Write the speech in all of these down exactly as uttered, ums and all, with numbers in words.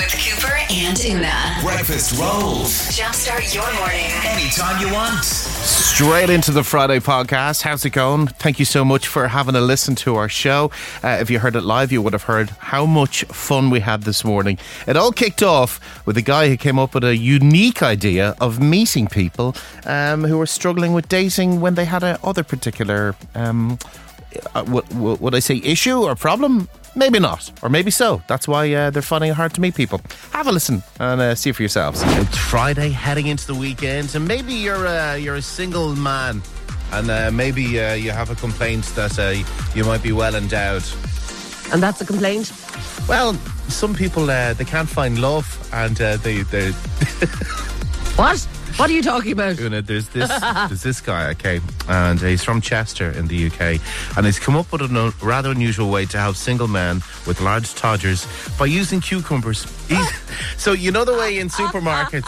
with Cooper and Una. Breakfast rolls. Jumpstart your morning. Anytime you want. Straight into the Friday podcast. How's it going? Thank you so much for having a listen to our show. Uh, if you heard it live, you would have heard how much fun we had this morning. It all kicked off with a guy who came up with a unique idea of meeting people um, who were struggling with dating when they had a other particular, um, uh, what, what, would I say, issue or problem? Maybe not, or maybe so. That's why uh, they're finding it hard to meet people. Have a listen and uh, see for yourselves. It's Friday, heading into the weekend, and maybe you're uh, you're a single man, and uh, maybe uh, you have a complaint that uh, you might be well endowed. And that's a complaint? Well, some people uh, they can't find love, and uh, they they. What? What are you talking about? Una, there's this there's this guy, okay, and he's from Chester in the U K, and he's come up with a rather unusual way to help single men with large todgers by using cucumbers. He's, so you know the way in supermarkets.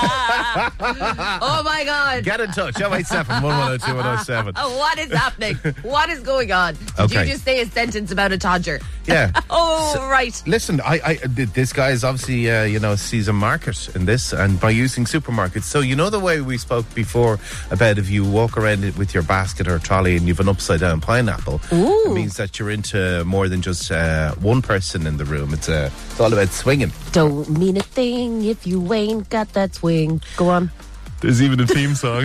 Oh my God! Get in touch. oh eight seven, one one oh two, one oh seven. What is happening? What is going on? Did Okay. you just say a sentence about a todger? Yeah. Oh, So- right. Listen, I, I, this guy is obviously, uh, you know, sees a market in this, and by using supermarkets. So you know the way we spoke before about if you walk around it with your basket or trolley and you've an upside down pineapple, Ooh. it means that you're into more than just uh, one person in the room. It's uh, it's all about swinging. Don't mean a thing if you ain't got that swing. Go on. There's even a theme song.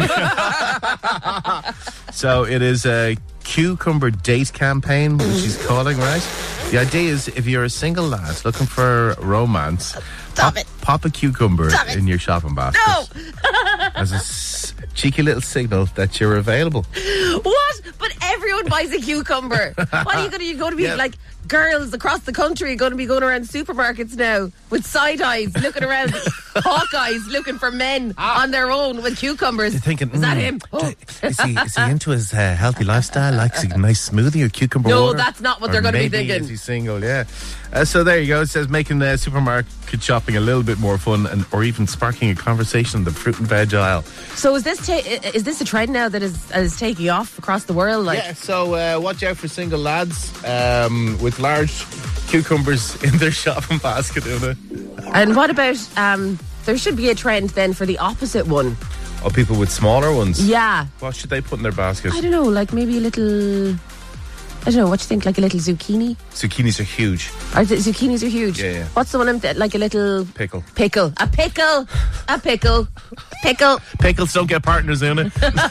So it is a cucumber date campaign, which he's calling, right? The idea is if you're a single lad looking for romance, Stop pop, it. pop a cucumber Stop it. in your shopping basket. No! As a s- cheeky little signal that you're available. What? But everyone buys a cucumber. What are you going to, you're going to be Yeah. like, girls across the country are going to be going around supermarkets now with side eyes, looking around, hawk eyes, looking for men on their own with cucumbers. You're thinking, is that mm, him? Oh. Is he, is he into his uh, healthy lifestyle? Likes a nice smoothie or cucumber No, water? that's not what Or they're gonna be maybe thinking. Is he single? Yeah. Uh, so there you go. It says making the supermarket shopping a little bit more fun, and or even sparking a conversation in the fruit and veg aisle. So is this ta- is this a trend now that is is taking off across the world? Like, Yeah. So uh, watch out for single lads um, with large cucumbers in their shopping basket. Una. and what about um? There should be a trend then for the opposite one. Or people with smaller ones. Yeah, What should they put in their basket? I don't know, like maybe a little. I don't know. What do you think? Like a little zucchini? Zucchinis are huge. Or the zucchinis are huge. Yeah, yeah. What's the one? I'm like a little Pickle. pickle. A pickle. A pickle. Pickle. Pickles don't get partners, Una.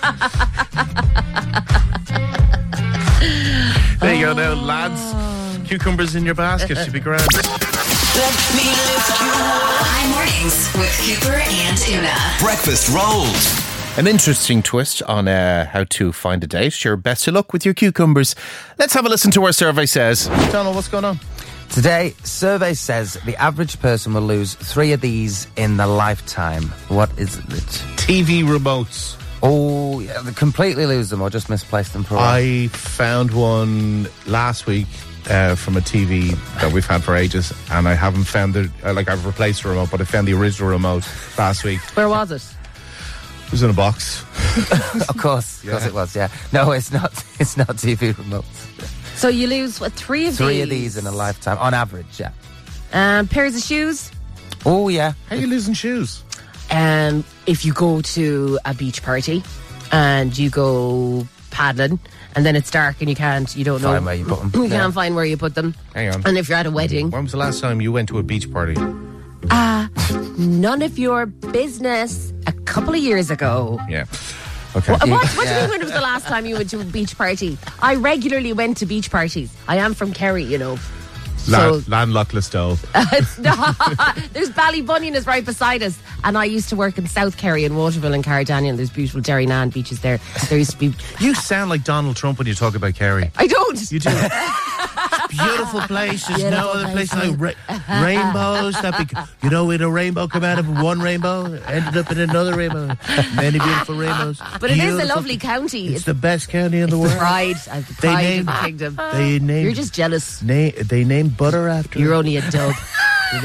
There you go now, lads. Cucumbers in your basket should be grand. High mornings with Cooper and Una. Breakfast rolls. An interesting twist on uh, how to find a date. Sure, best of luck with your cucumbers. Let's have a listen to what our survey says. Donald, what's going on? Today, survey says the average person will lose three of these in their lifetime. What is it? T V remotes. Oh, yeah, they completely lose them or just misplace them for a while. I found one last week uh, from a T V that we've had for ages, and I haven't found the, uh, like I've replaced the remote, but I found the original remote last week. Where was it? It was in a box. Of course, of course Yeah. it was, yeah. No, it's not It's not T V remotes. So you lose what, three of Three these? of these in a lifetime, on average, yeah. Um, pairs of shoes. Oh, yeah. How are you losing shoes? Um, if you go to a beach party and you go paddling, and then it's dark and you can't, you don't know Find where you put 'em. You Yeah. can't find where you put them. Hang on. And if you're at a wedding, When was the last time you went to a beach party? uh, none of your business. A couple of years ago. Yeah. Okay. What, what, what do Yeah. you mean when was the last time you went to a beach party? I regularly went to beach parties. I am from Kerry, you know. Land, So landlocked Listow. it's not, there's Ballybunion is right beside us, and I used to work in South Kerry and Waterville and Carridanyon. There's beautiful Derrynane beaches there. There used to be. You sound like Donald Trump when you talk about Kerry. I don't. You do. Beautiful place. There's no Beautiful other place place. like ra- rainbows. That be, you know, when a rainbow come out of one rainbow, ended up in another rainbow. Many beautiful rainbows. But it is a Beautiful- lovely county. It's the best county in the the world. pride, uh, the They pride named- of the kingdom. They named. You're just jealous. Na- they named butter after. You're it. only a dog. They named,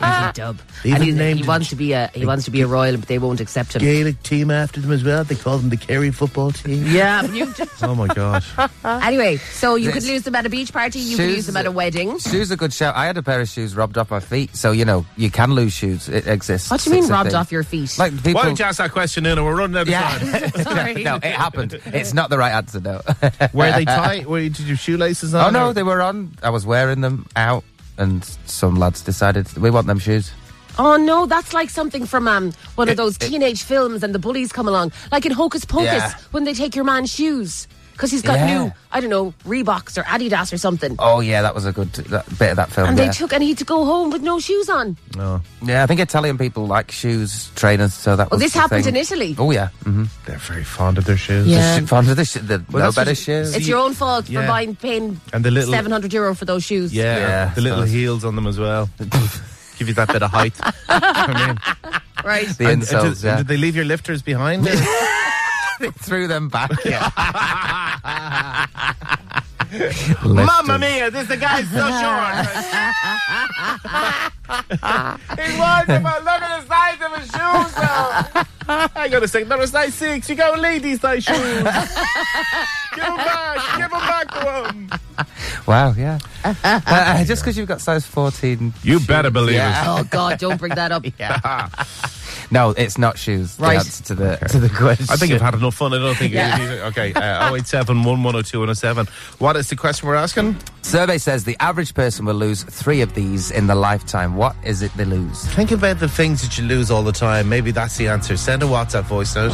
Easy dub. Even And he, named he wants to be a he wants to be a royal, but they won't accept him. Gaelic team after them as well. They call them the Kerry football team. Yeah, but you just, Oh my gosh. anyway. So you could This- lose them at a beach party. You could Shoes- lose them at a wedding. Shoes are a good shout. I had a pair of shoes robbed off my feet, so you know you can lose shoes. It exists. What do you mean It's a robbed thing. off your feet? Like people. Why don't you ask that question, Una? We're running out of time. Yeah. Sorry. No, it happened. It's not the right answer, no. Were they tight? Were you, did your shoelaces on? Oh no, or- they were on. I was wearing them out, and some lads decided we want them shoes. Oh no, that's like something from um, one of It- those it- teenage films, and the bullies come along, like in Hocus Pocus, Yeah. when they take your man's shoes because he's got Yeah. new, I don't know, Reeboks or Adidas or something, Oh yeah, that was a good that, bit of that film. and yeah. they took and he had to go home with no shoes on. No, yeah, I think Italian people like shoes, trainers. So that Well, was this the happened thing. in Italy. Oh yeah, mm-hmm. they're very fond of their shoes. Yeah. Sh- fond of the, sh- the Well, no that's better what- shoes. It's your own fault Yeah. for buying paying And the little- seven hundred euro for those shoes. Yeah, Yeah, the little those. heels on them as well. Give you that bit of height. I mean, Right. The and, insoles, did, yeah. did they leave your lifters behind? They threw them back. Yeah. Mamma mia, this the guy's so short. He's wonderful. Look at the size of his shoes, though. I gotta say, they're a size six. You gotta leave these size shoes. Give them back. Give them back to him. Wow, yeah. uh, just because you've got size fourteen. You better believe Yeah. Oh God, don't bring that up. No, it's not shoes. Right. The answer to the to the question. I think I've had enough fun. I don't think Yeah. you need it. Okay, uh, oh eight seven, one one oh two, one oh seven. What is the question we're asking? Survey says the average person will lose three of these in the lifetime. What is it they lose? Think about the things that you lose all the time. Maybe that's the answer. Send a WhatsApp voice note.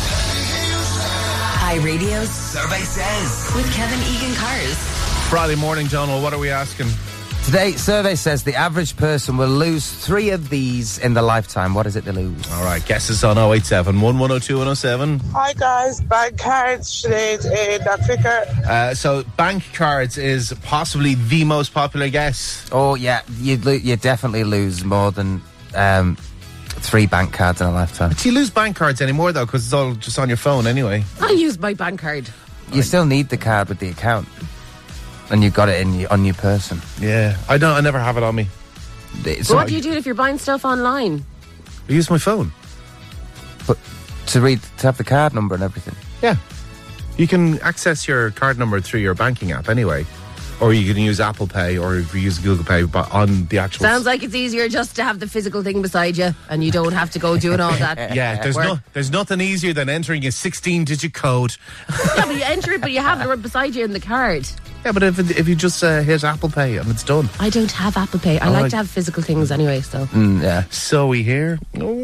iRadio's Survey says. with Kevin Egan Cars. Friday morning, Donald, what are we asking? Today, survey says the average person will lose three of these in the lifetime. What is it they lose? All right, guess us on oh eight seven, one one oh two, one oh seven. Hi guys, bank cards, Sinead in that quicker. Uh, so, bank cards is possibly the most popular guess. Oh yeah, you lo- you definitely lose more than um, three bank cards in a lifetime. Do you lose bank cards anymore, though? Because it's all just on your phone anyway. I use my bank card. You still need the card with the account, and you got it in your, on your person. Yeah, I don't. I never have it on me. It's So not- what do you do if you're buying stuff online? I use my phone. but to read to have the card number and everything. Yeah. You can access your card number through your banking app anyway. Or you can use Apple Pay or if you use Google Pay but on the actual... Sounds like it's easier just to have the physical thing beside you, and you don't have to go doing all that. Yeah, there's work. no, there's nothing easier than entering a sixteen-digit code. Yeah, but you enter it, but you have it right beside you in the card. Yeah, but if it, if you just uh, hit Apple Pay and it's done. I don't have Apple Pay. I Oh, like I- to have physical things anyway, so. Mm, yeah. So we here.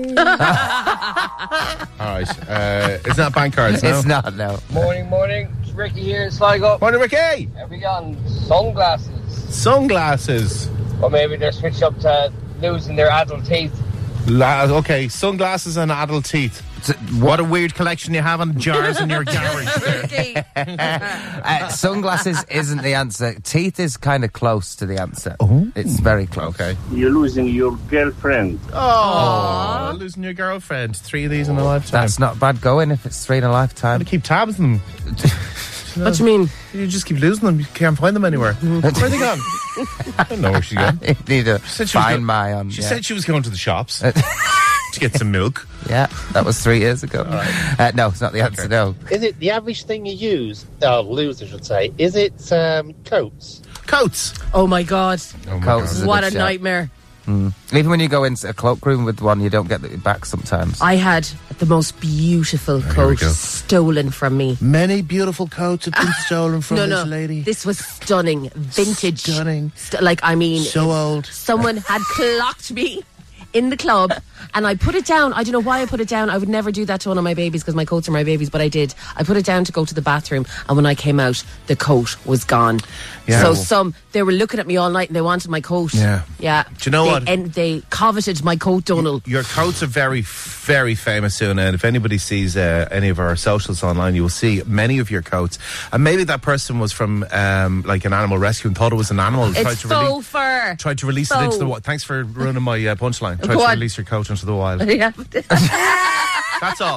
All right, uh, it's not bank cards now. It's not, no. Morning, morning. It's Ricky here, Sligo. Morning, Ricky. Have we gotten sunglasses? Sunglasses. Or maybe they're switched up to losing their adult teeth. La- okay, sunglasses and adult teeth. What a weird collection you have on jars in your garage there. Uh, sunglasses isn't the answer. Teeth is kind of close to the answer. Oh. It's very close. Okay. You're losing your girlfriend. Oh, losing your girlfriend. Three of these in a lifetime. That's not bad going if it's three in a lifetime. to keep tabs on them. What do you mean? You just keep losing them. You can't find them anywhere. Where are they gone? I don't know where she's gone. You need to said she was find go- my on. She yeah. said she was going to the shops to get some milk. Yeah, that was three years ago. Uh, no, it's not the answer, no. Is it the average thing you use, or lose, I should say, is it um, coats? Coats. Oh my God. Oh my Coats God. is a What good a shout. nightmare. Even when you go into a cloakroom with one, you don't get it back sometimes. I had the most beautiful here we coat go. stolen from me. Many beautiful coats have been stolen from no, this no. lady. This was stunning. Vintage. Stunning. St- like, I mean, So old. someone had clocked me in the club and I put it down. I don't know why I put it down. I would never do that to one of my babies because my coats are my babies, but I did. I put it down to go to the bathroom, and when I came out, the coat was gone. Yeah. So some, they were looking at me all night and they wanted my coat. Yeah. Yeah. Do you know they, what? And they coveted my coat, Donald. Your coats are very, very famous soon, and if anybody sees uh, any of our socials online, you will see many of your coats. And maybe that person was from um, like an animal rescue and thought it was an animal. and tried It's to faux release, fur. tried to release it into the Faux. wild. Thanks for ruining my uh, punchline. Tried Go to on. release your coat into the wild. Yeah. That's all.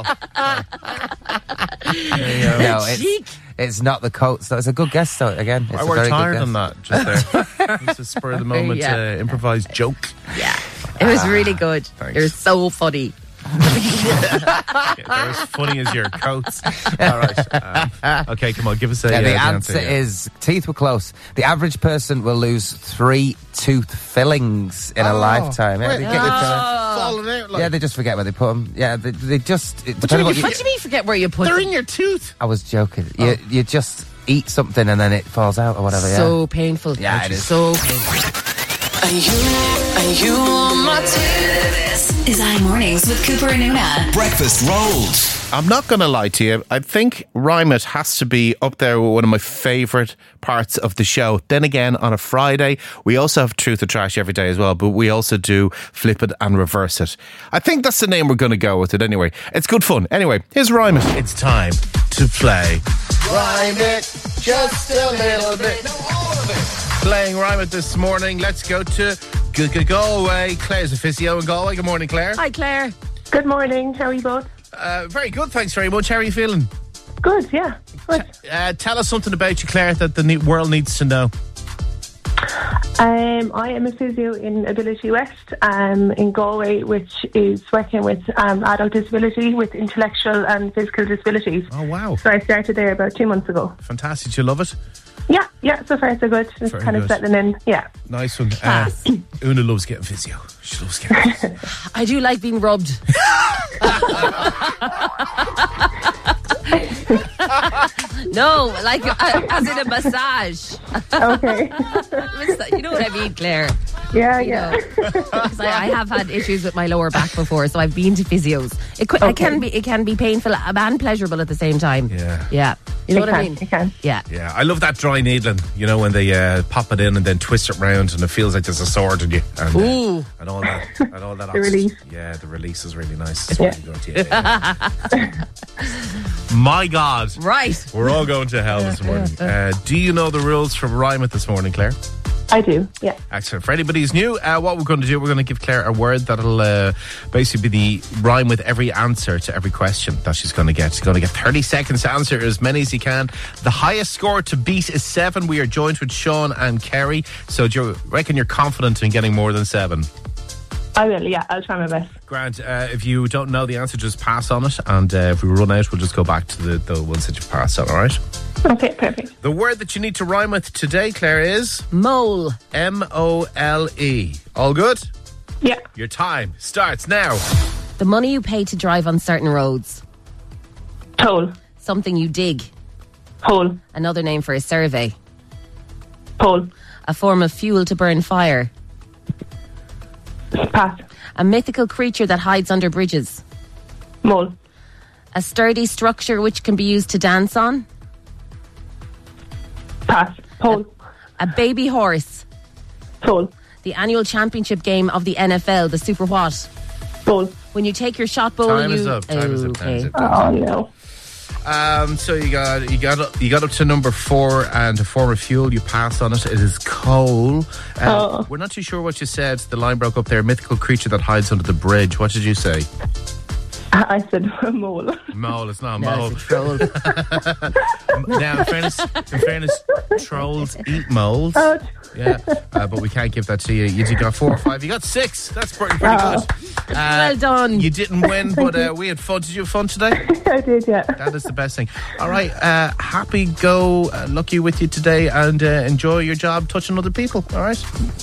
No, Cheek. it's, it's not the coats. That's a good guess, though. Again, it's I a worked very hard good guess. on that just there. It's a spur of the moment Yeah. uh, improvised joke. Yeah. It was really good. Thanks. You're so funny. They're as funny as your coats. All right. Um, okay, come on, give us a Yeah, the uh, answer yeah. is teeth were close. The average person will lose three tooth fillings in a Oh, lifetime. Yeah, wait, they oh. get the- falling out. Like, yeah, they just forget where they put them. Yeah, they, they just. It, What do you depending mean what you you- What do you mean forget where you put they're them? in your tooth. I was joking. You, you just eat something and then it falls out or whatever. So yeah. painful. Yeah, it is. So painful. Are you, are you on my team? This is iMornings with Cooper and Una. Breakfast rolls. I'm not going to lie to you. I think Rhyme It has to be up there with one of my favourite parts of the show. Then again, on a Friday, we also have Truth or Trash every day as well, but we also do Flip It and Reverse It. I think that's the name we're going to go with it anyway. It's good fun. Anyway, here's Rhyme It. It's time to play Rhyme It just a little bit. Playing Rhyme It this morning. Let's go to G- G- Galway. Claire's a physio in Galway. Good morning, Claire. Hi, Claire. Good morning. How are you both? Uh, very good, thanks very much. How are you feeling? Good, yeah. Good. Uh, tell us something about you, Claire, that the ne- world needs to know. Um, I am a physio in Ability West um, in Galway, which is working with um, adult disability, with intellectual and physical disabilities. Oh, wow. So I started there about two months ago. Fantastic. You love it? Yeah, yeah, so far so good. Just Very kind good. of settling in, yeah. Nice one. Uh, Una loves getting physio. She loves getting physio. I do like being rubbed. No, like uh, as in a massage. Okay. You know what I mean, Claire? Yeah, You yeah. know, 'cause I, I have had issues with my lower back before, so I've been to physios. It, could, it Okay. can be it can be painful and pleasurable at the same time. Yeah. yeah. You know It what I can, mean? it can. Yeah. Yeah, I love that dry needling, you know, when they uh, pop it in and then twist it round and it feels like there's a sword in you. And, uh, Ooh. and all that. And all that The oxy- release. Yeah, the release is really nice. It's Yeah. really good. Yeah, yeah. My God. Right. We're all going to hell this morning. Uh, do you know the rules for Rhyme It this morning, Claire? I do, yeah. Excellent. For anybody who's new, uh, what we're going to do, we're going to give Claire a word that'll uh, basically be the rhyme with every answer to every question that she's going to get. She's going to get thirty seconds to answer as many as you can. The highest score to beat is seven. We are joined with Sean and Kerry. So do you reckon you're confident in getting more than seven? I will, yeah. I'll try my best. Grant, uh, if you don't know the answer, just pass on it. And uh, if we run out, we'll just go back to the, the ones that you passed on, all right? Okay, perfect. The word that you need to rhyme with today, Claire, is Mole. M O L E. All good? Yeah. Your time starts now. The money you pay to drive on certain roads. Toll. Something you dig. Hole. Another name for a survey. Pole. A form of fuel to burn fire. Pass. A mythical creature that hides under bridges. Mole. A sturdy structure which can be used to dance on. Pass. Pole. A baby horse. Toll. The annual championship game of the N F L, the Super What? Bowl. When you take your shot bowl, Time you... is up. Time is up. Time is Okay. up. Time is Oh, up. no. Um, so you got you got up, you got up to number four, and a form of fuel you passed on it. It is coal. Uh, Oh. We're not too sure what you said. The line broke up there. Mythical creature that hides under the bridge. What did you say? I said mole. Mole. It's not a No, mole. it's a troll. Now, in fairness, in fairness, trolls eat moles. Oh, Yeah, uh, but we can't give that to you. You got four or five. You got six. That's pretty, pretty Oh. good. Uh, Well done. You didn't win, but uh, we had fun. Did you have fun today? I did, yeah. That is the best thing. All right, uh, happy go, uh, lucky with you today, and uh, enjoy your job touching other people. All right.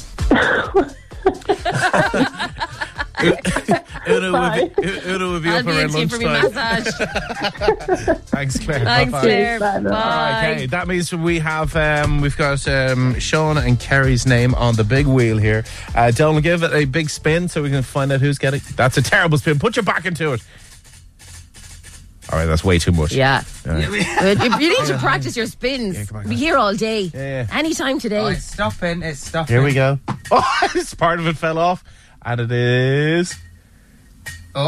Una will be, Una will be I'll up be around in to you for me lunchtime. massage. Thanks, Claire. Thanks, Bye-bye. Claire. Bye. Bye. All right, okay, that means we have um, we've got um, Sean and Kerry's name on the big wheel here. Uh, Donald, give it a big spin so we can find out who's getting. That's a terrible spin. Put your back into it. All right, that's way too much. Yeah. All right. But you, you need to practice your spins. Yeah, come on, Be come here all day. Yeah, yeah. Anytime today. Oh, it's stopping. It's stopping. Here we go. Oh, this part of it fell off, and it is Oh.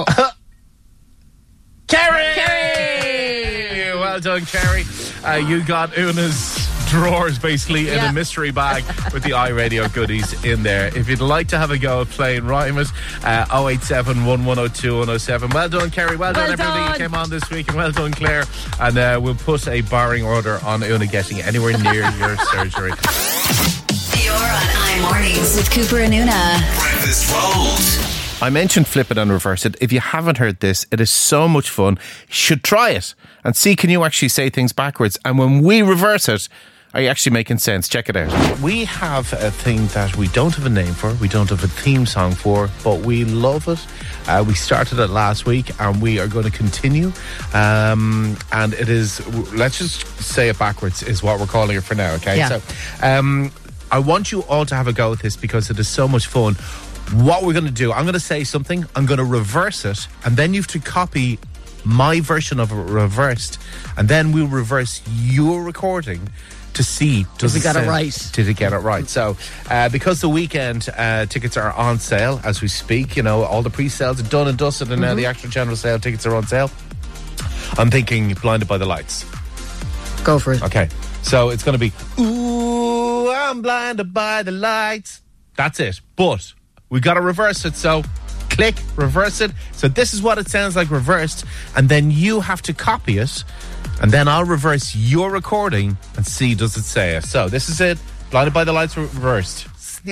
Kerry. Kerry! Well done, Kerry. Uh, you got Una's drawers basically in Yeah. a mystery bag with the iRadio goodies in there. If you'd like to have a go at playing Rhyme It, uh, oh eight seven, one one oh two, one oh seven. Well done, Kerry. Well, done, Well everybody done. who came on this week, and well done, Claire. And uh, we'll put a barring order on Una getting anywhere near your surgery. You're on iMornings with Cooper and Una. Breakfast rolls. I mentioned Flip It and Reverse It. If you haven't heard this, it is so much fun. You should try it and see, can you actually say things backwards? And when we reverse it, are you actually making sense? Check it out. We have a thing that we don't have a name for, we don't have a theme song for, but we love it. Uh, we started it last week and we are going to continue. Um, and it is, let's just say it backwards, is what we're calling it for now, okay? Yeah. So um, I want you all to have a go at this because it is so much fun. What we're going to do, I'm going to say something, I'm going to reverse it, and then you have to copy my version of it reversed, and then we'll reverse your recording to see does we it got it sound- right. Did it get it right? So, uh, because the weekend uh, tickets are on sale as we speak, you know, all the pre-sales are done and dusted, and now the actual general sale tickets are on sale. I'm thinking Blinded by the Lights. Go for it. Okay, so it's going to be, ooh, I'm blinded by the lights. That's it. But we got to reverse it. So click, reverse it. So this is what it sounds like reversed. And then you have to copy it. And then I'll reverse your recording and see does it say it. So this is it. Blinded by the Lights reversed.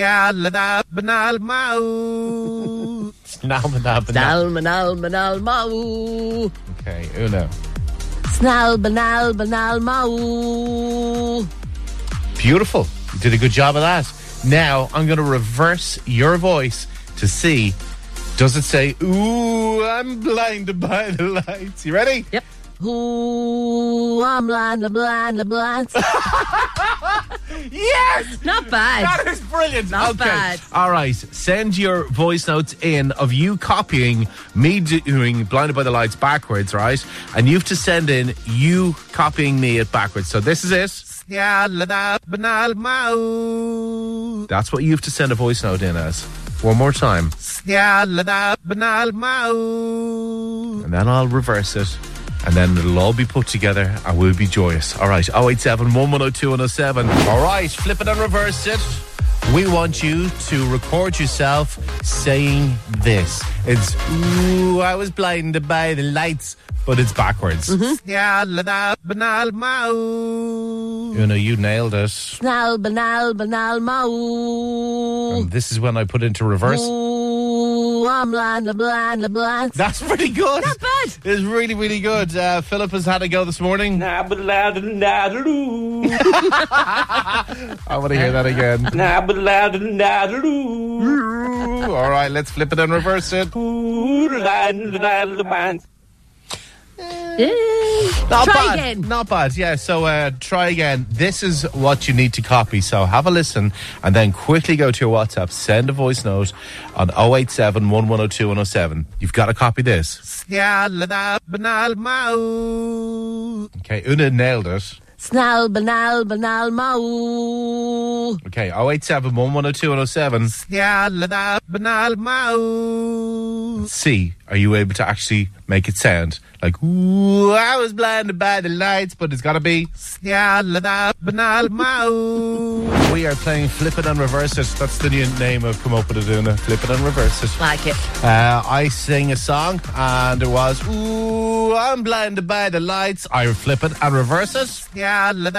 Snal banal mau. Okay, Una. Snal banal banal mau. Beautiful. You did a good job of that. Now I'm going to reverse your voice to see, does it say, ooh, I'm blinded by the lights. You ready? Yep. Ooh, I'm blind, blind, blind. Yes! Not bad. That is brilliant. Not okay. bad. All right. Send your voice notes in of you copying me doing Blinded by the Lights backwards, right? And you have to send in you copying me it backwards. So this is it. That's what you have to send a voice note in as. One more time. And then I'll reverse it. And then it'll all be put together and we'll be joyous. All right, oh eight seven, one one oh two, one oh seven. All right, flip it and reverse it. We want you to record yourself saying this. It's, ooh, I was blinded by the lights, but it's backwards. Mm-hmm. You know, you nailed it. Snal banal banal mau. And this is when I put into reverse. Ooh, I'm blind, blind, blind. That's pretty good. Not bad. It's really, really good. Uh, Philip has had a go this morning. I want to hear that again. All right, let's flip it and reverse it. Not Try bad. again. Not bad. Yeah. So uh, try again. This is what you need to copy. So have a listen and then quickly go to your WhatsApp. Send a voice note on oh eight seven, one one oh two, one oh seven. You've got to copy this. Okay. Una nailed it. Snal banal banal mau. Okay. oh eight seven, one one oh two, one oh seven. See, are you able to actually make it sound like, ooh, I was blinded by the lights, but it's got to be. We are playing Flip It and Reverse It. That's the new name I've come up with, Una. Flip It and Reverse It. Like it. Uh, I sing a song and it was, ooh, I'm blinded by the lights. I flip it and reverse it. And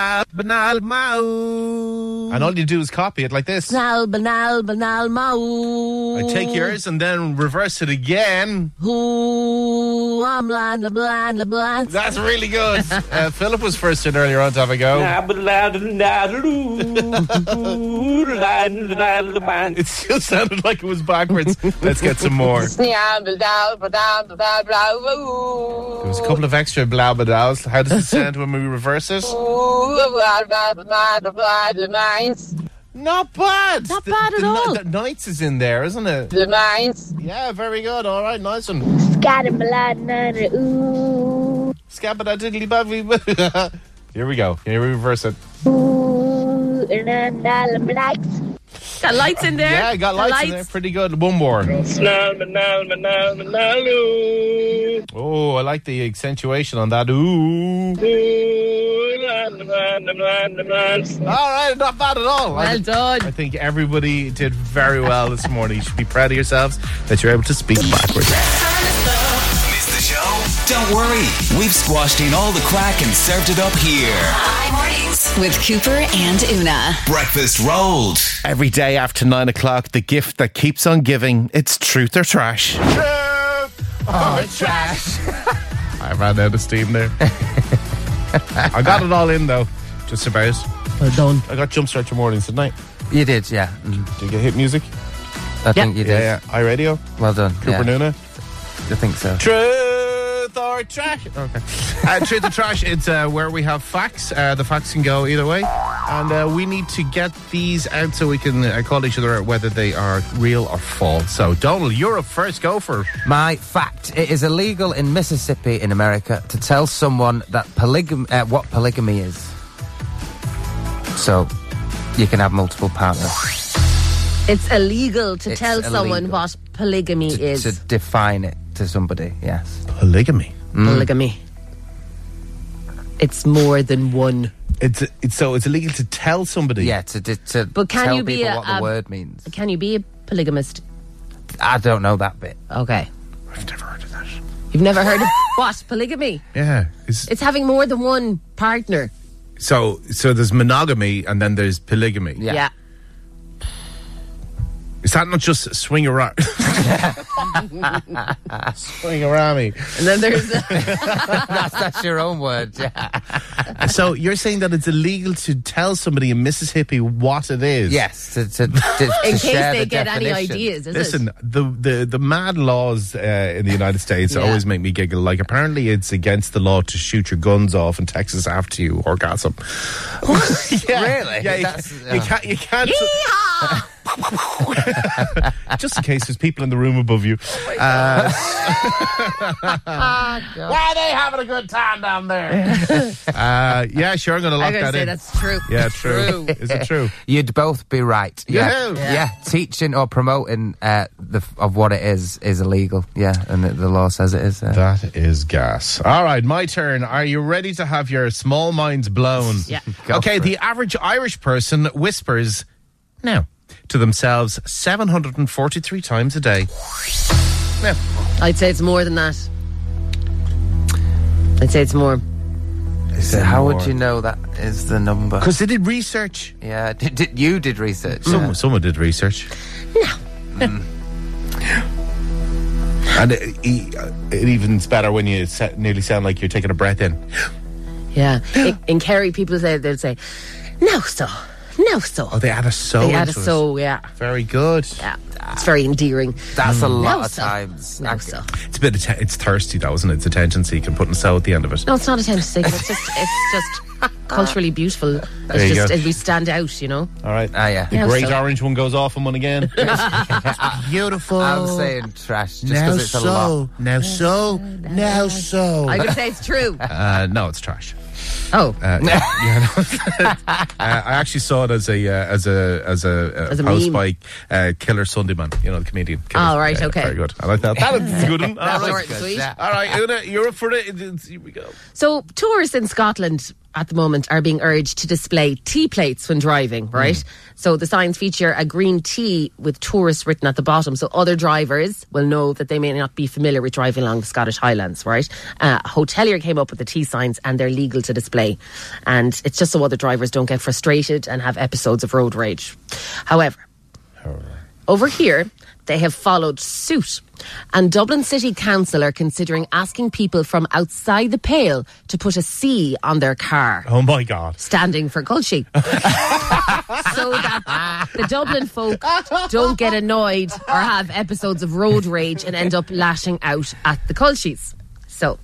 all you do is copy it like this. Snal banal banal mau. I take yours and then reverse it again. Ooh, I'm blind, blind, blind. That's really good. Uh, Philip was first in earlier on to have a go. It still sounded like it was backwards. Let's get some more. There was a couple of extra blah blah blahs. How does it sound when we reverse it? Not bad. Not The- bad at the, all. The nights is in there, isn't it? The nice. Yeah, very good. All right, nice one. Scatterblad, ooh. Scabba diddly babby. Here we go. Here we reverse it. Ooh, and then lights. Got lights in there. Yeah, I got lights, in there. Pretty good. One more. Oh, I like the accentuation on that. Ooh. All right, not bad at all. Well I, done. I think everybody did very well this morning. You should be proud of yourselves that you're able to speak backwards. Miss the show? Don't worry, we've squashed in all the crack and served it up here. Hi Mornings with Cooper and Una. Breakfast rolled. Every day after nine o'clock, the gift that keeps on giving, it's truth or trash. Oh, trash. I ran out of steam there. I got it all in though, just about. Well done. I got Jumpstart Your Mornings tonight. You did, yeah. Mm. Did you get hit music? I think you did. Yeah, yeah. iRadio. Well done. Cooper yeah. Nuna. I think so. Truth or trash? Okay. uh, truth or trash, it's uh, where we have facts. Uh, the facts can go either way. And uh, we need to get these out so we can uh, call each other out whether they are real or false. So, Donald, you're up first. Go for it. My fact: it is illegal in Mississippi, in America, to tell someone that polygamy, uh, what polygamy is. So, you can have multiple partners. It's illegal to It's tell someone illegal. what polygamy To, is. to define it to somebody, yes. Polygamy. Polygamy. It's more than one. It's, it's so it's illegal to tell somebody. Yeah, to, to, to But can tell you be people a- what the a- word means. Can you be a polygamist? I don't know that bit. Okay. I've never heard of that. You've never heard of what? Polygamy? Yeah. It's, It's having more than one partner. so so there's monogamy and then there's polygamy. Yeah. Yeah. Is that not just swing around? Swing around me. And then there's that's, that's your own word, yeah. So you're saying that it's illegal to tell somebody in Mississippi what it is? Yes, to, to, to, to in case share they the get any definition. ideas, is Listen, it? the, the, the mad laws uh, in the United States Yeah. always make me giggle. Like, apparently it's against the law to shoot your guns off in Texas after you orgasm. yeah. Really? Yeah, you, That's- you can't... You can't just in case there's people in the room above you. Uh, Why are they having a good time down there? uh, yeah, sure, I'm going to I'm lock going to that say in. that's true. Yeah, true. Is it true? You'd both be right. Yeah, Yeah. yeah. Teaching or promoting uh, the of what it is is illegal. Yeah, and the, the law says it is. Uh, That is gas. All right, my turn. Are you ready to have your small minds blown? Yeah. Go Okay, for the it. average Irish person whispers now to themselves seven hundred forty-three times a day. Now, I'd say it's more than that. I'd say it's more. So how would you know that is the number? because they did research. Yeah, did, did, you did research. Some, yeah. Someone did research. No. And it, it even's better when you sa- nearly sound like you're taking a breath in. Yeah. in, in Kerry, people say, they'd say, no, so. No, so. Oh, they add a so They add a into it. so, yeah. Very good. Yeah. It's very endearing. That's a lot No, of so. times. No, I- so. It's a bit. Att- it's thirsty, though, isn't it? It's attention seeking, putting a so at the end of it. No, it's not a tendency. It's just, it's just culturally beautiful. It's There you just, go. we stand out, you know? All right. Ah, yeah. The Yeah, great so- orange one goes off on one again. Beautiful. I'm saying trash just now because it's a lot. so, now so, now so. I'm going to say it's true. Uh, no, it's trash. Oh. Uh, yeah, yeah, no. uh, I actually saw it as a uh, as a as a, uh, As a post meme. by uh, Killer Sundayman, you know, the comedian. Killer. Oh, right, Yeah, okay. very good. I like that. That was a good one. All That's right. short and sweet. Yeah. All right, Una, you're up for it. It's- Here we go. So, tourists in Scotland at the moment are being urged to display T plates when driving, right? So, the signs feature a green T with tourist written at the bottom. So, other drivers will know that they may not be familiar with driving along the Scottish Highlands, right? Uh, a hotelier came up with the T signs and they're legal to display. And it's just so other drivers don't get frustrated and have episodes of road rage. However, over here, they have followed suit. And Dublin City Council are considering asking people from outside the Pale to put a C on their car, Oh my God. standing for Culshy. So that the Dublin folk don't get annoyed or have episodes of road rage and end up lashing out at the Culshies. So,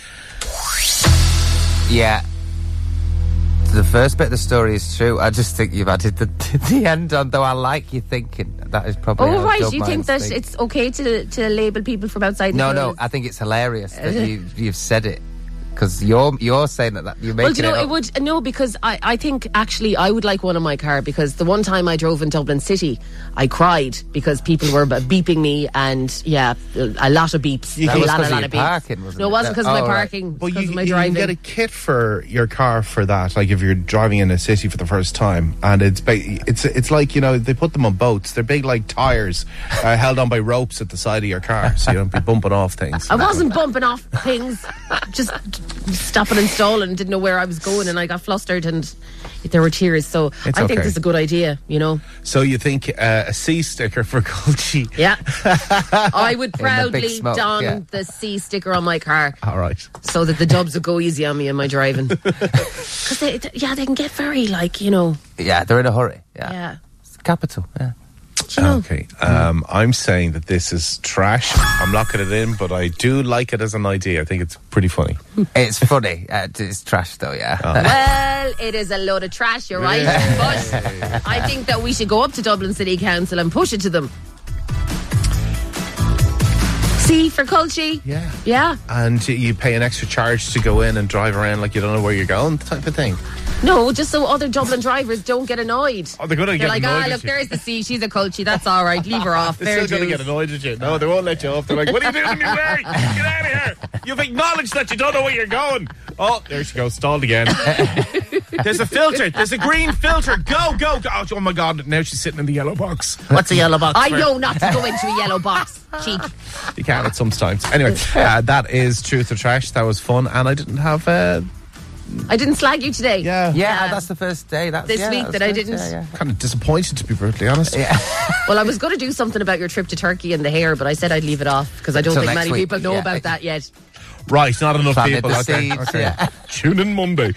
Yeah. The first bit of the story is true. I just think you've added the, the end on, though I like you thinking. That is probably oh how right, Dub you think minds that think. it's okay to, to label people from outside the No, Pale no, as- I think it's hilarious that you, you've said it Because you're you're saying that, that you're making Well, do you know, it, it would, no, because I, I think actually I would like one in my car, because the one time I drove in Dublin City, I cried because people were beeping me, and yeah, a lot of beeps. You a think it was lot, a 'cause lot of of your beeps. parking, wasn't no, it it? wasn't because of Oh, my right. parking, Well, because you, of my you driving. can get a kit for your car for that. Like if you're driving in a city for the first time, and it's ba- it's it's like, you know, they put them on boats. They're big like tires, uh, held on by ropes at the side of your car, so you don't be bumping off things. I wasn't bumping off things, just stopping and stalling, didn't know where I was going, and I got flustered and there were tears. So It's I think okay. this is a good idea, you know. So you think uh, a C sticker for Culchi? Yeah. I would big proudly smoke, don yeah. the C sticker on my car. All right. So that the dubs would go easy on me in my driving. Because, they, th- yeah, they can get very, like, you know, Yeah, they're in a hurry. Yeah. yeah. It's capital, yeah. Do you know? Okay. Um, I'm saying that this is trash. I'm locking it in, but I do like it as an idea. I think it's pretty funny. It's funny. Uh, it's trash, though, yeah. Well, it is a load of trash, you're right. But I think that we should go up to Dublin City Council and push it to them. C for Culchi. Yeah. Yeah. And you pay an extra charge to go in and drive around like you don't know where you're going, type of thing. No, just so other Dublin drivers don't get annoyed. Oh, they're going to They're get like, annoyed ah, at look, you. there's the C. She's a Culchi. That's all right. Leave her off. They're Fair still going to dues. get annoyed at you. No, they won't let you off. They're like, what are you doing in my way? Get out of here. You've acknowledged that you don't know where you're going. Oh, there she goes. Stalled again. There's a filter. There's a green filter. Go, go, go. Oh, my God. Now she's sitting in the yellow box. What's the yellow box I for? know not to go into a yellow box. Cheap. You can at some times. Anyway, uh, that is Truth or Trash. That was fun. And I didn't have... Uh, I didn't slag you today. yeah. Yeah, that's the first day. That's, This yeah, week was that I first, didn't. Yeah, yeah. Kind of disappointed, to be brutally honest. Yeah. Well, I was going to do something about your trip to Turkey and the hair, but I said I'd leave it off because I don't Till think next many week, people know yeah. about that yet. Right, not enough Planted people. the Okay, seeds, okay. yeah. Tune in Monday.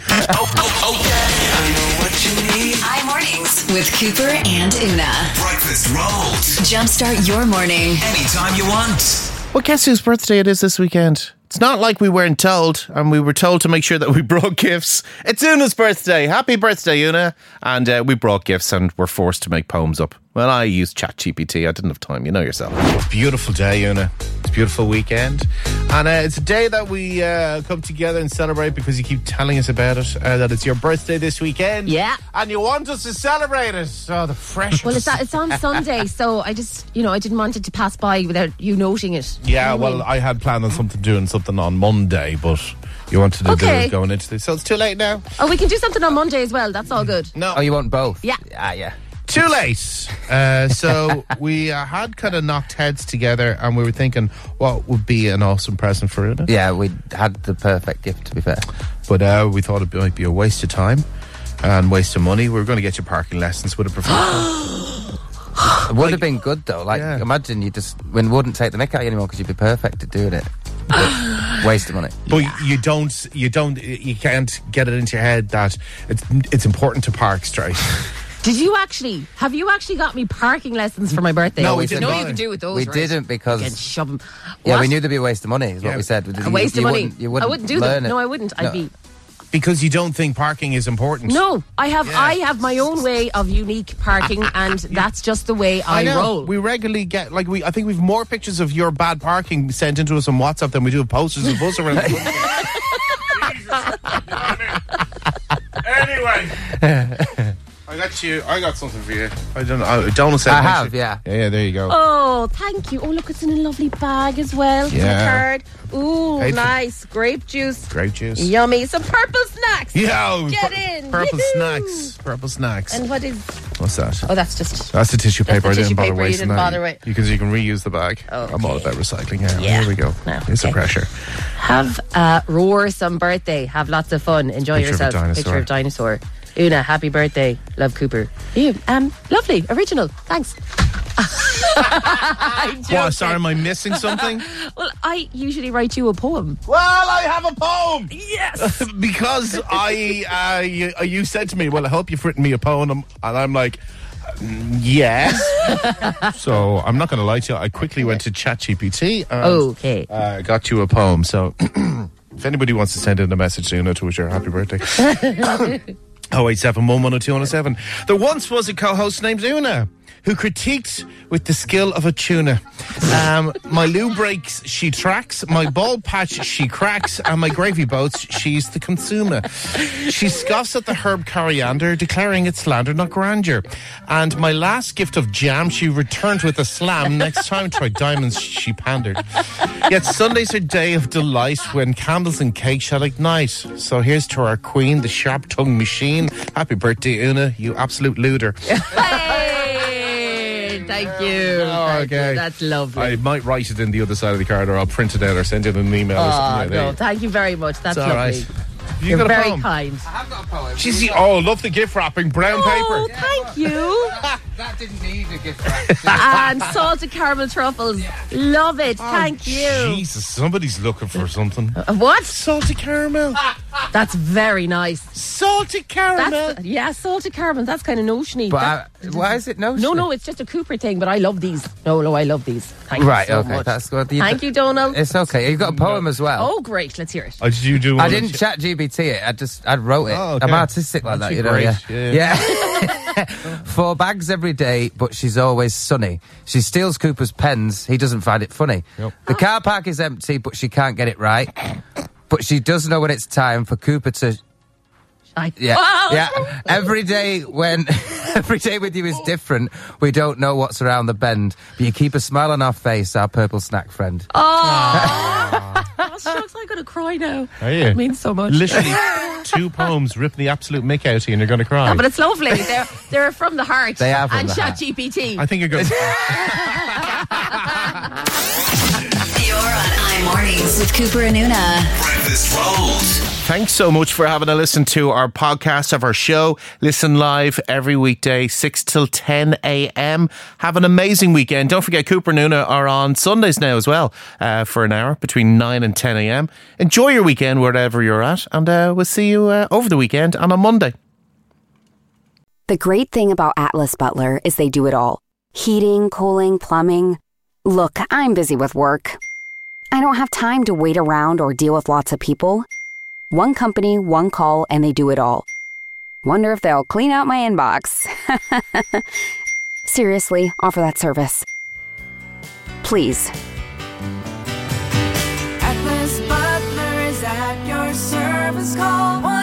I mornings with Cooper and Una. Breakfast rolls. Jumpstart your morning. Anytime you want. Well, guess whose birthday it is this weekend? It's not like we weren't told, and we were told to make sure that we brought gifts. It's Una's birthday. Happy birthday, Una. And uh, we brought gifts and were forced to make poems up. Well, I used ChatGPT. I didn't have time. You know yourself. Beautiful day, Una. It's a beautiful weekend. And uh, it's a day that we uh, come together and celebrate because you keep telling us about it, uh, that it's your birthday this weekend. Yeah. And you want us to celebrate it. Oh, the fresh. Well, it's, it's on Sunday, so I just, you know, I didn't want it to pass by without you noting it. Yeah, You know what I well, mean? I had planned on something doing something on Monday, but you wanted to do Okay. it going into this. So it's too late now. Oh, we can do something on Monday as well. That's all good. No. Oh, you want both? Yeah. Ah, yeah. Too late. Uh, so we uh, had kind of knocked heads together and we were thinking what would be an awesome present for Una. Yeah, we had the perfect gift, to be fair. But uh, we thought it might be a waste of time and waste of money. We were going to get you parking lessons with a professional. It would have been good, though. Like, Yeah. imagine you just when wouldn't take the mick out of you anymore because you'd be perfect at doing it. But waste of money. But you don't, you don't, you can't get it into your head that it's it's important to park straight. Did you actually, have you actually got me parking lessons for my birthday? No, we You didn't know bother. you can do with those, We right? didn't because You can shove 'em. yeah, What? we knew there'd be a waste of money. Is what Yeah. we said. A waste you, of you money. Wouldn't, you wouldn't I wouldn't do learn that. it. No, I wouldn't. No. I'd be... Because you don't think parking is important. No, I have Yeah. I have my own way of unique parking, and that's just the way I, I know. roll. We regularly get, like, we. I think we've more pictures of your bad parking sent into us on WhatsApp than we do of posters of us around the country. Anyway, I got you. I got something for you. I don't know. I don't say. I have, yeah. Yeah, yeah. There you go. Oh, thank you. Oh, look, it's in a lovely bag as well. It's Yeah. a card. Ooh, Paid for- nice. Grape juice. Grape juice. Yummy. Some purple snacks. Yo, Get pur- in. Purple Yoo-hoo. snacks. Purple snacks. And what is... What's that? Oh, that's just... That's the tissue That's paper. the I tissue didn't bother paper you wasting didn't that. bother with. Because you can reuse the bag. Okay. I'm all about recycling. Yeah. Yeah. Here we go. No, It's okay. a pressure. Have a roarsome birthday. Have lots of fun. Enjoy Picture of a yourself. dinosaur. Picture of dinosaur. Una, happy birthday. Love, Cooper. You, um, lovely. Original. Thanks. I'm What? joking. Sorry, am I missing something? Well, I usually write you a poem. Well, I have a poem. Yes. Because I, uh, you, uh, you said to me, well, I hope you've written me a poem. And I'm like, "Mm, yes. So I'm not going to lie to you. I quickly went to ChatGPT and Okay. uh, got you a poem. So if anybody wants to send in a message to Una to wish her a happy birthday. oh eight seven one one oh two one oh seven. There once was a co-host named Una. who critiqued with the skill of a tuna. Um, my loo breaks, she tracks. My bald patch, she cracks. And my gravy boats, she's the consumer. She scoffs at the herb coriander, declaring it slander, not grandeur. And my last gift of jam, she returned with a slam. Next time, try diamonds, she pandered. Yet Sunday's her day of delight when candles and cake shall ignite. So here's to our queen, the sharp-tongued machine. Happy birthday, Una, you absolute looter. Hey, thank you. Oh, Thank okay. you. That's lovely. I might write it in the other side of the card, or I'll print it out or send it in an email or Oh, something. no, Like thank you very much. That's It's all lovely. right. You You're got a very poem? kind. I have got a poem. She's the, oh, love the gift wrapping, brown Oh, paper. thank you. That didn't need a gift wrap. And salted caramel truffles. Love it. Thank you. Jesus, somebody's looking for something. Uh, What? Salted caramel. That's very nice. Salted caramel. That's, yeah, salted caramel. That's kind of notiony. But That- I, why is it no? no, no, it's just a Cooper thing, but I love these. No, no, I love these. Thank Right, you so okay, much. that's good. Thank you, Donald. It's okay. You've got a poem as well. Oh, great. Let's hear it. Oh, did you do one I of didn't the- chat G B T it. I just I wrote it. Oh, okay. I'm artistic like Aren't that, you you know. great? Yeah. Yeah. Yeah. Four bags every day, but she's always sunny. She steals Cooper's pens. He doesn't find it funny. Yep. The car park is empty, but she can't get it right. But she does know when it's time for Cooper to. I, Yeah, Wow. yeah. Every day when every day with you is different. We don't know what's around the bend, but you keep a smile on our face, our purple snack friend. Oh, oh shucks, I'm going to cry now. Are you? It means so much. Literally two poems ripping the absolute mick out of you and you're going to cry. No, but it's lovely. They're, they're from the heart. They are from and the Chat heart. G P T. I think you're going to... You're on iMornings with Cooper and Una. Breakfast rolls. Thanks so much for having a listen to our podcast of our show. Listen live every weekday, six till ten a.m. Have an amazing weekend. Don't forget, Cooper and Una are on Sundays now as well uh, for an hour between nine and ten a.m. Enjoy your weekend wherever you're at, and uh, we'll see you uh, over the weekend and on Monday. The great thing about Atlas Butler is they do it all. Heating, cooling, plumbing. Look, I'm busy with work. I don't have time to wait around or deal with lots of people. One company, one call, and they do it all. Wonder if they'll clean out my inbox. Seriously, offer that service. Please. Atlas Butler is at your service. Call one